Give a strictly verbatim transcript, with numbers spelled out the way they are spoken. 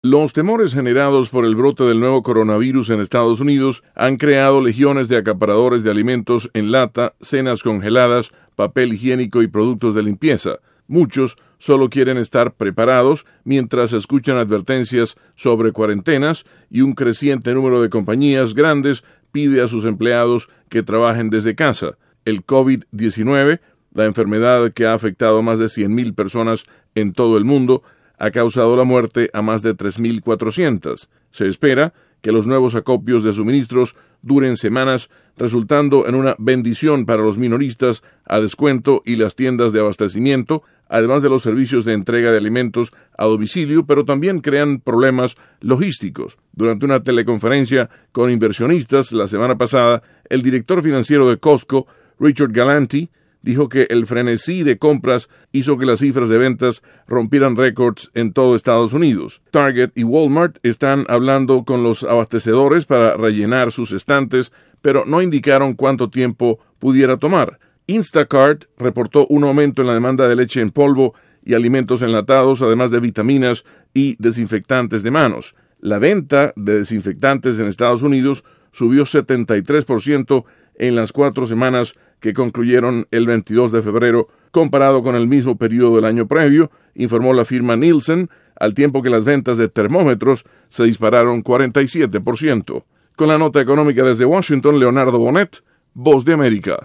Los temores generados por el brote del nuevo coronavirus en Estados Unidos han creado legiones de acaparadores de alimentos en lata, cenas congeladas, papel higiénico y productos de limpieza. Muchos solo quieren estar preparados mientras escuchan advertencias sobre cuarentenas y un creciente número de compañías grandes pide a sus empleados que trabajen desde casa. El COVID diecinueve, la enfermedad que ha afectado a más de cien mil personas en todo el mundo, ha causado la muerte a más de tres mil cuatrocientas. Se espera que los nuevos acopios de suministros duren semanas, resultando en una bendición para los minoristas a descuento y las tiendas de abastecimiento, además de los servicios de entrega de alimentos a domicilio, pero también crean problemas logísticos. Durante una teleconferencia con inversionistas la semana pasada, el director financiero de Costco, Richard Galanti, dijo que el frenesí de compras hizo que las cifras de ventas rompieran récords en todo Estados Unidos. Target y Walmart están hablando con los abastecedores para rellenar sus estantes, pero no indicaron cuánto tiempo pudiera tomar. Instacart reportó un aumento en la demanda de leche en polvo y alimentos enlatados, además de vitaminas y desinfectantes de manos. La venta de desinfectantes en Estados Unidos subió setenta y tres por ciento en las cuatro semanas que concluyeron el veintidós de febrero, comparado con el mismo periodo del año previo, informó la firma Nielsen, al tiempo que las ventas de termómetros se dispararon cuarenta y siete por ciento. Con la nota económica desde Washington, Leonardo Bonet, Voz de América.